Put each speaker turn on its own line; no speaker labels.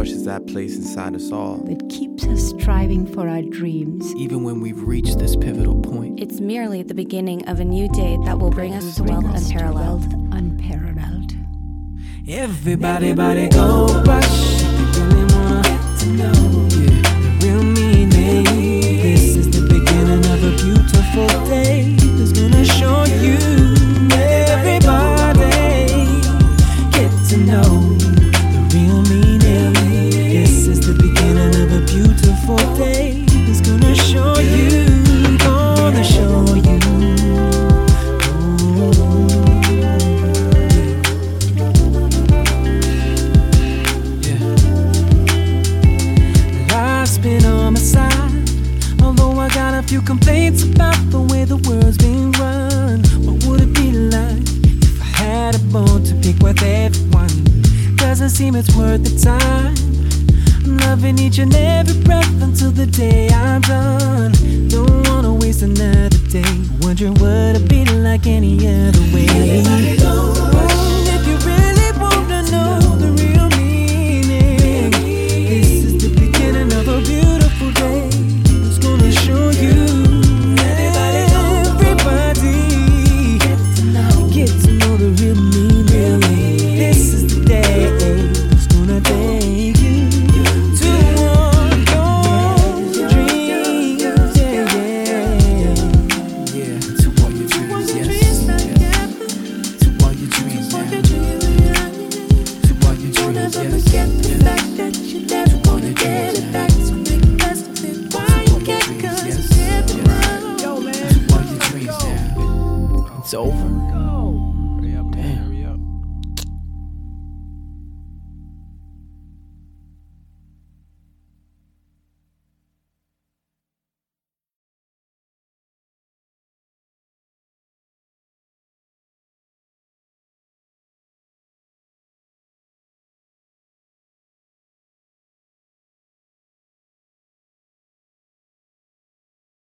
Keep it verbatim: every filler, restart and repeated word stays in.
touches that place inside us all
that keeps us striving for our dreams.
Even when we've reached this pivotal point,
it's merely the beginning of a new day that will bring us to wealth unparalleled.
unparalleled.
Everybody, body go rush. If you really wanna get to know yeah, the real meaning, this is the beginning of a beautiful day that's gonna show you. Everybody, get to know the real meaning. This is the beginning of a beautiful day that's gonna show you, gonna show you. Got a few complaints about the way the world's being run. What would it be like if I had a bone to pick with everyone? Doesn't seem it's worth the time. I'm loving each and every breath until the day I'm done. Don't wanna waste another day wondering what it'd be like any other way. If you really wanna know the real meaning, this is the beginning of a beautiful day. Show you, everybody, get to know, get to know the real meaning. This is the day that's gonna take you to one your dreams, yeah, yeah,
yeah, to all your dreams, yes, yeah. To all your dreams, yeah. To all your dreams, yes, yeah.
The fact that you never gonna get it back, so make the best of it.
It's over.